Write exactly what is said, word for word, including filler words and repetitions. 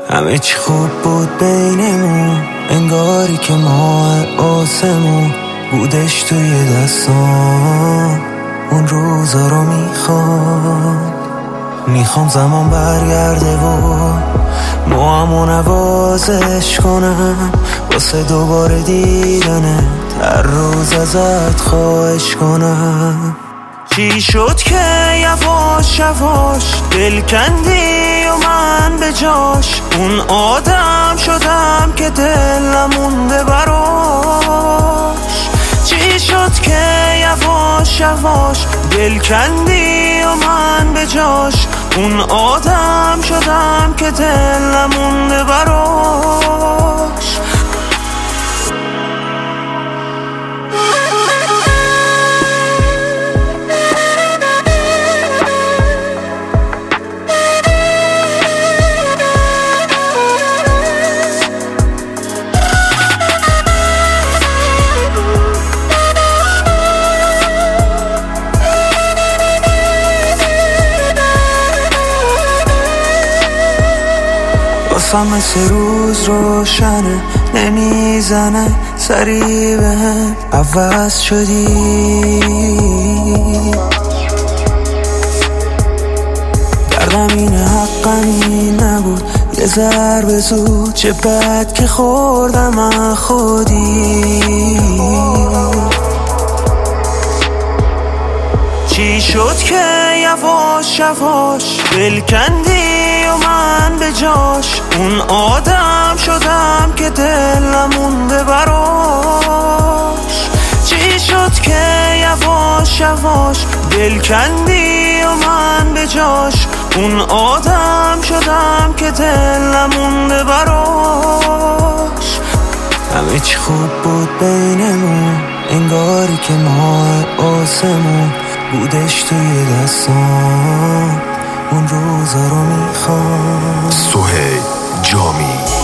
همه چی خوب بود بینمون، انگاری که ماه آسمون بودش توی دستان. اون روزا رو میخوام میخوام زمان برگرده و موامو نوازش کنم واسه دوباره دیدنت، هر روز ازت خواهش کنم. چی شد که یواش یواش دل کندی و من به جاش اون آدم شدم که دلم مونده براش؟ چی شد که یواش یواش دل کندی و من به جاش اون آدم شدم که دلم مونده براش؟ واسم مثل روز روشنه، نمیزنه سری بهم عوض شدی. دردم اینه حقم این نبود، یه ضربه زود چه بد که خوردم از خودی. چی شد که یواش یواش دل کندی و من به جاش اون آدم شدم که دلم مونده براش؟ چی شد که یواش یواش دل کندی و من به جاش اون آدم شدم که دلم مونده براش؟ همه چی خوب بود بینمون، انگاری که ماه آسمون بودش توی دستان. اون روزا رو میخوام. سهیل جامی.